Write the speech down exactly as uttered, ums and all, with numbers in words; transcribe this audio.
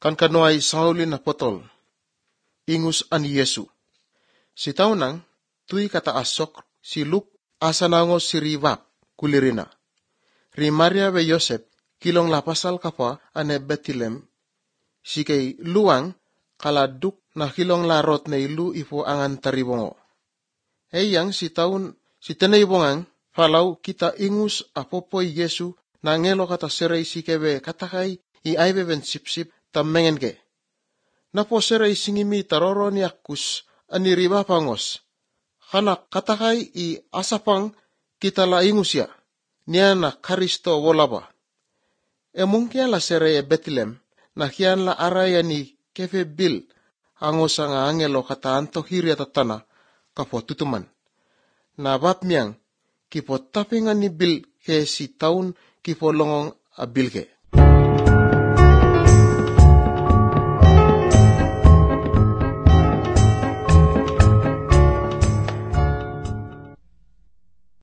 kan kanuay Saulin na potol. Ingus an Yesu. Si taunang, tuy kata asok si Luk asanangos si Rivap kulirina. Ri Maria ve Yosef kilong lapasal kapa ane Bethlehem. Si kay luang kaladuk na kilong larot na ilu ipo angan taribongo. Eyang si taun si tenaybongang falau kita ingus apopoy Yesu na ngelo kata seray si kebe katakay i aibe ben sipsip tammengen ke. Napo seray singimi taroro ni akus ani riba pangos. Kanak katakay i asapang kita la ingus ya. Niya na Karisto wolaba. E mungkin la seray e Bethlehem na kian la araya ni kefe bil angos ang angelo kata anto hiria tatana kapo tutuman. Na bap miyang kipo tapingan ni bil ke si taun kipo longong a bil ke.